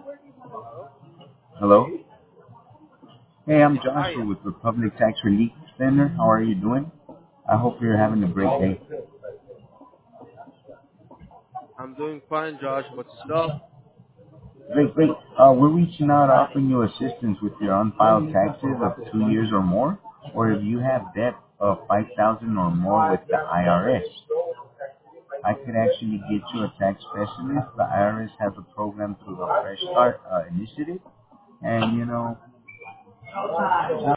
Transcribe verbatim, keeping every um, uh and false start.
Hello? Hello. Hey, I'm Yeah, hi. Joshua with Republic Tax Relief Center. How are you doing? I hope you're having a great day. I'm doing fine, Josh. What's yourself? Great, great. Uh, we're reaching out offering you assistance with your unfiled taxes of two years or more, or if you have debt of five thousand or more with the I R S. I could actually get you a tax specialist. The I R S has a program through the Fresh Start uh, initiative, and you know,